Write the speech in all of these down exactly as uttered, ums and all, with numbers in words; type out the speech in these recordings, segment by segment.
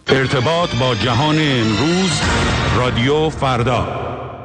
ارتباط با جهان امروز، رادیو فردا.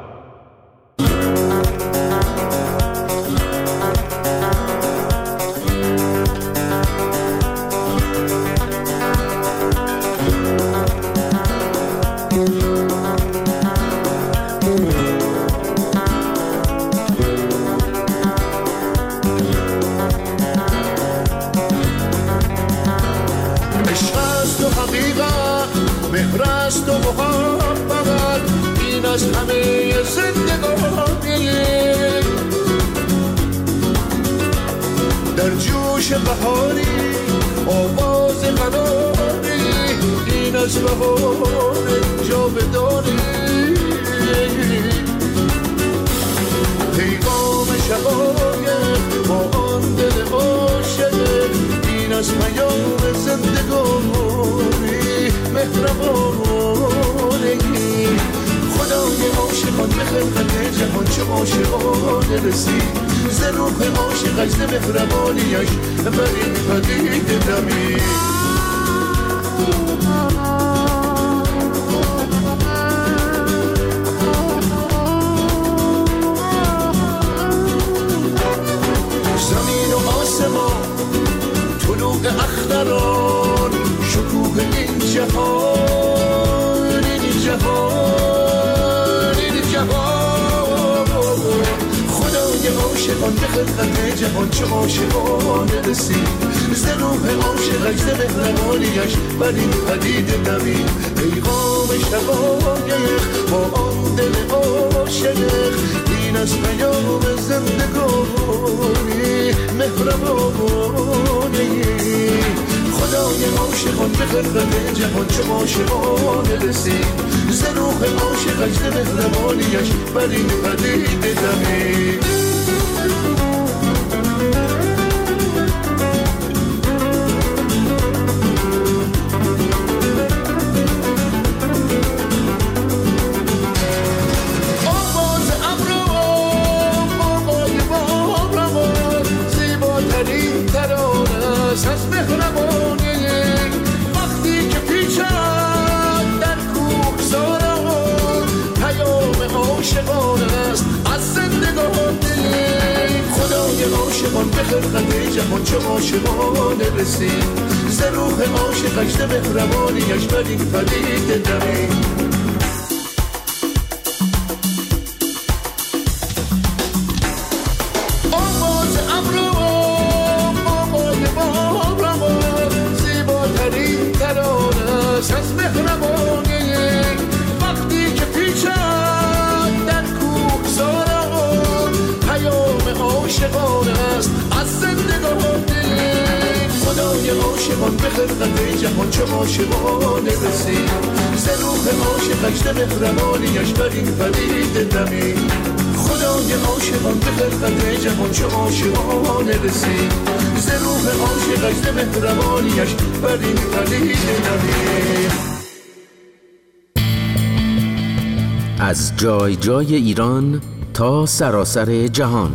از جای جای ایران تا سراسر جهان،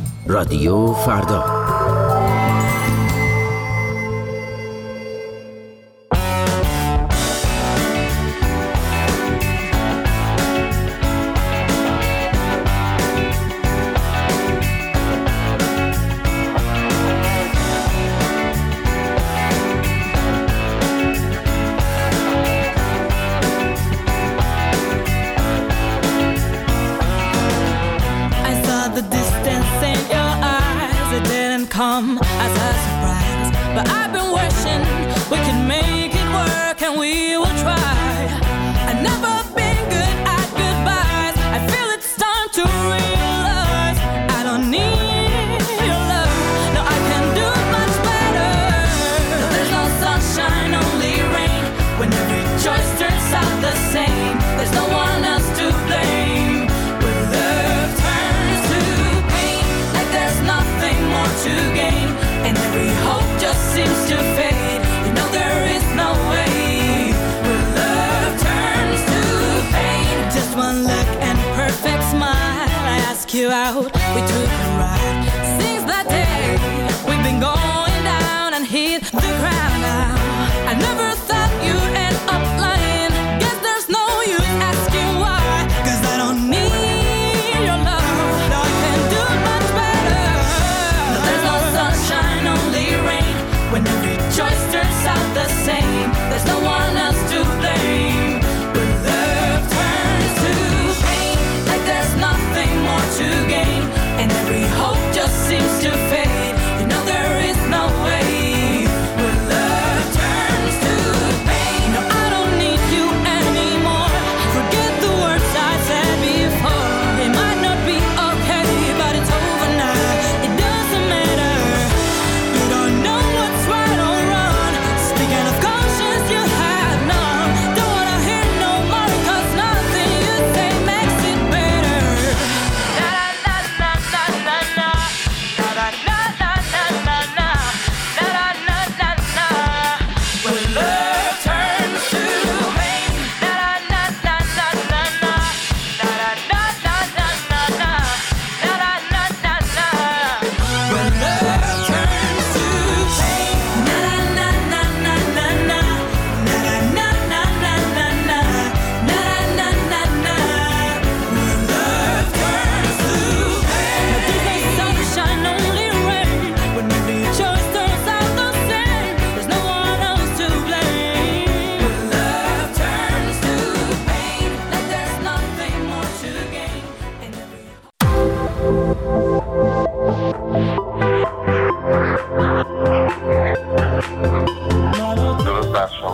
رادیو فردا. You out, we took a ride. Since that day, we've been going down and hit the ground now. I never thought you'd end up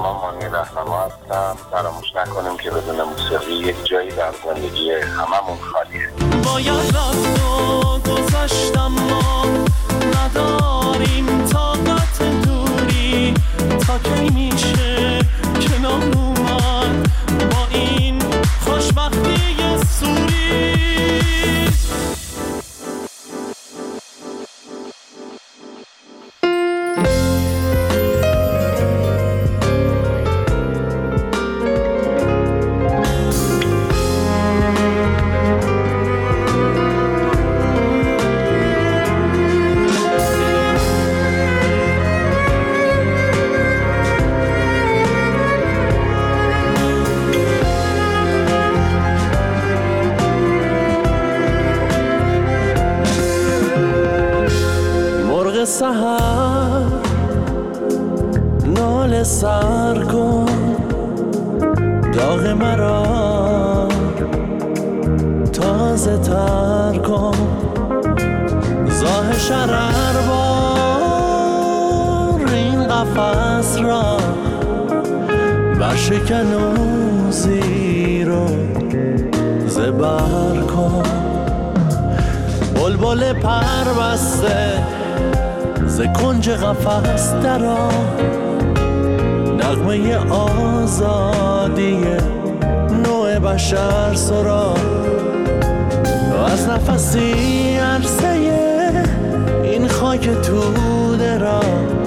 سلام، مانی رهنما هستم. فراموش نکنیم که بدون موسیقی یک جایی در زندگی هممون خالیه. باید رفت و گذاشتم، ما نداریم طاقت دوری، تا کی میشه کنار اومد با این خوشبختی سوری. سحر نال سر کن، داغ مرا تازه تر کن، زاه شرر بار این قفس را برشکن و زیر و زبر کن. بلبل پر بسته ز کنج قفس درآ، نغمه آزادی نوع بشر سرا، از نفسی عرصه این خاک توده را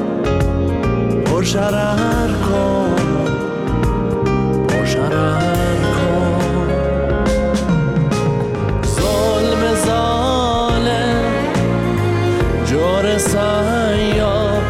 پرشرر کن، پرشرر کن. ظلم ظالم جور سیاه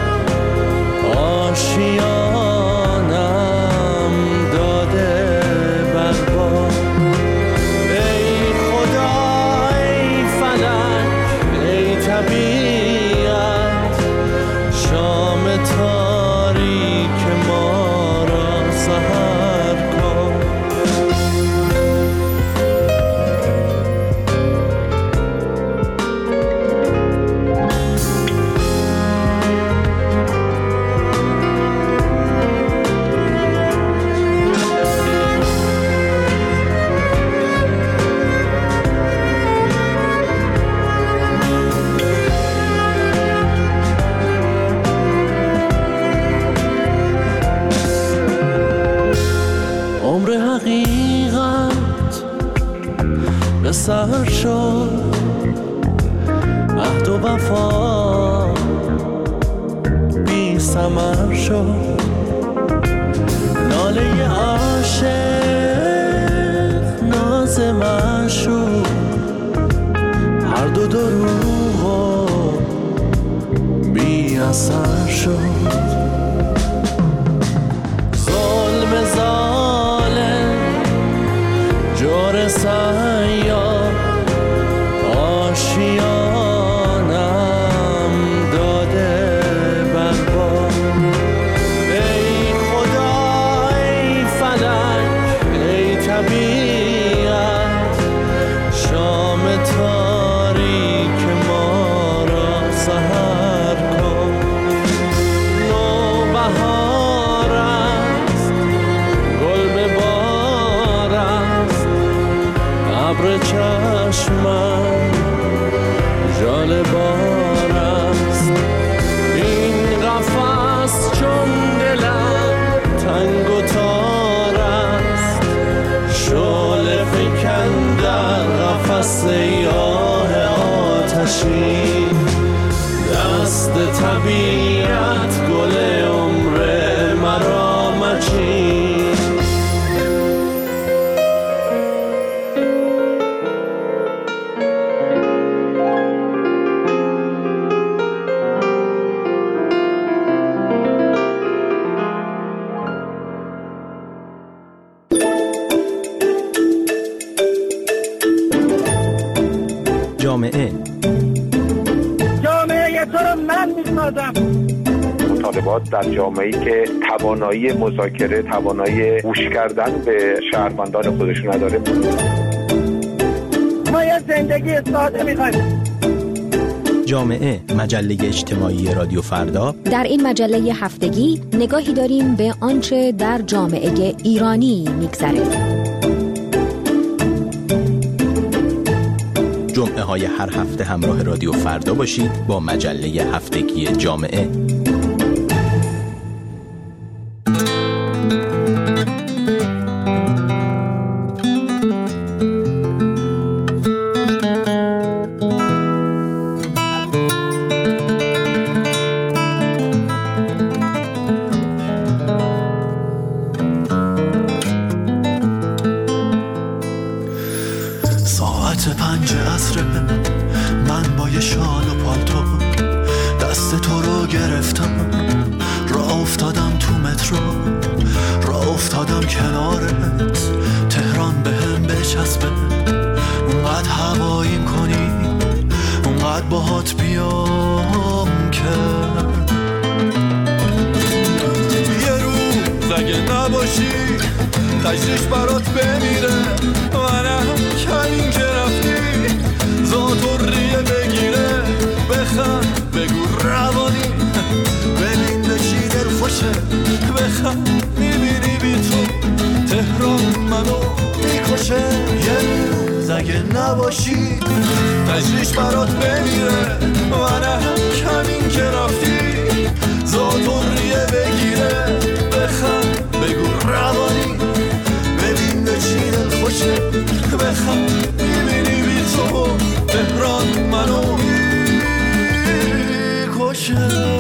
آشیانم داده بربا. ای خدا ای فلک ای طبیعت، شام تاریک ما را سحر کن. سر شد عهد و وفا بی ثمر شد، ناله عاشق ناز معشوق هر دو دروغ و بی اثر شد. ظلم ظالم جور سیاه آشیانم داده بربا. ای خدا ای فلک ای طبیعت، شام تاریک ما را سحر کن. نوبهار است گل به بار است، ابر چشمم جال بار است. این قفس چون دلم تنگ و تار است، شعله فکن در قفس سیاه آتشی. دست طبیعت گل عمر مرا مچین. جامعه جامعه تو رو من میسازم. مطالبات در جامعه‌ای که توانایی مذاکره، توانایی گوش کردن به شهروندان خودشون نداره. ما یه زندگی ساده میخوایم. جامعه، مجله اجتماعی رادیو فردا. در این مجله هفتگی نگاهی داریم به آنچه در جامعه ایرانی میگذره. جمعه های هر هفته همراه رادیو فردا باشید با مجله هفتگی جامعه. تجریش برات بمیره منم کمین که رفتی زاتوریه بگیره بخند بگو روانی ببین بچی دل خوشه بخند میبینی بی تو تهران منو میکشه یه روز اگه نباشی تجریش برات بمیره منم کمین که رفتی زاتوریه بگیره بخند بگو روانی ببین به چی دل خوشه بخند میبینی بی تو تهران منو میکشه.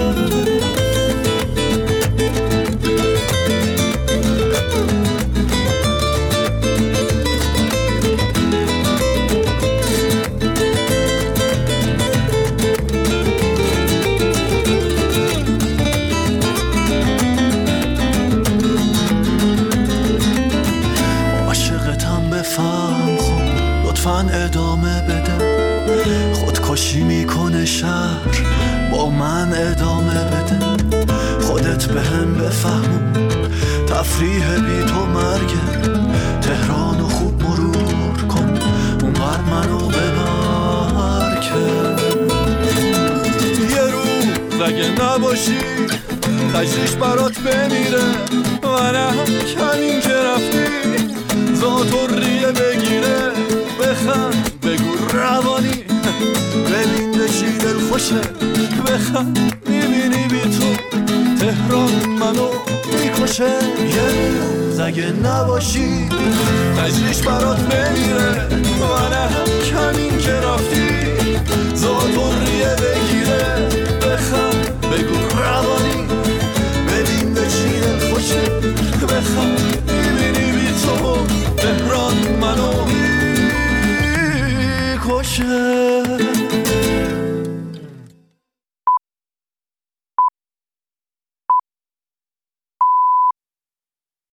ادامه بده خودکشی میکنه شهر با من ادامه بده خودت به هم بفهمون تفریح بی تو مرگه تهرانو خوب مرور کن اونقدر منو ببر که یه روز اگه نباشی تجریش برات بمیره منم کمین که رفتی زاتوریه بگیره بخند بگو روانی ببین به چی دل خوشه بخند میبینی بی تو تهران منو میکشه یه روز اگه نباشی تجریش برات بمیره منم کمین که رفتی زاتوریه بگیره بخند بگو روانی ببین به چی دل خوشه